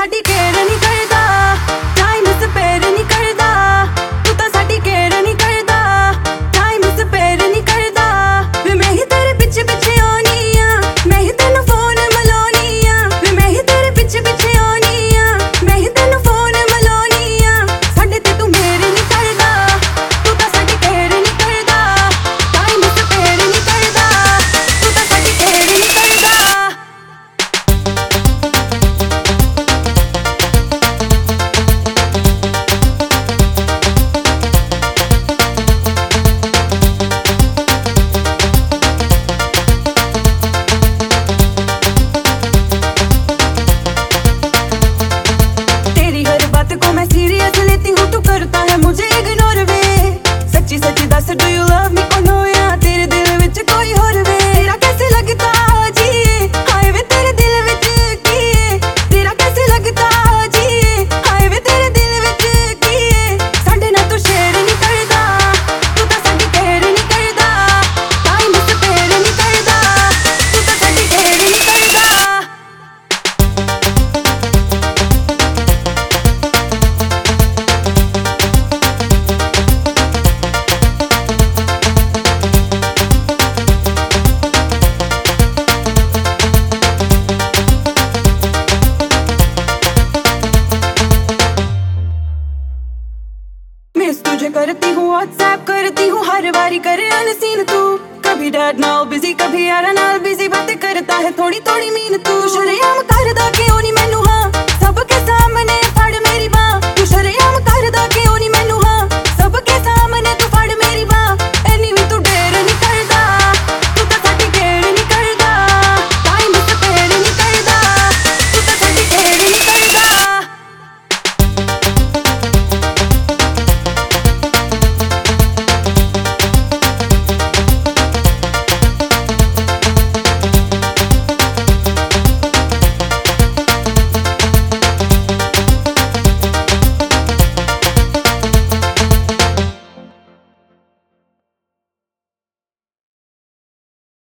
साडी care नहीं करदा, time spare नहीं करदा। तू तां साडी केयर नहीं करदा, टाइम स्पेयर नहीं करदा। वे मैं ही तेरे पिछे पिछे आनी आ, मैं ही तेनू फोन मिलानी आ। वे मैं ही तेरे पिछे पिछे आनी आ, मैं ही तेनू फोन मिलानी आ। साडे ते तू मेरे नहीं करदा, तू तां साडी केयर नहीं करदा, टाइम स्पेयर नहीं करदा। तू तां साडी केयर नहीं करदा। तेरी हर बात को मैं सीरियस लेती हूँ, तू करता है मुझे इग्नोर वे। सच्ची सच्ची दस डू यू लव मी कोनो या तेरे दिल विच कोई और वे। तेरा कैसे लगता जी, हाय वे तेरे दिल विच की है। तेरा कैसे लगता जी, हाय वे तेरे दिल विच की है। साडे नाल तू शेयर नहीं करदा, तू तां साडी केयर नहीं करदा, टाइम स्पेयर नहीं करदा। तू तां साडी केयर नहीं करदा। मिस तुझे करती हूँ, व्हाट्सएप करती हूँ, हर बारी करे अनसीन तू। कभी डैड नाल बिजी, कभी यारा नाल बिजी, बातें करता है थोड़ी थोड़ी मीन तू। शर्म कर दो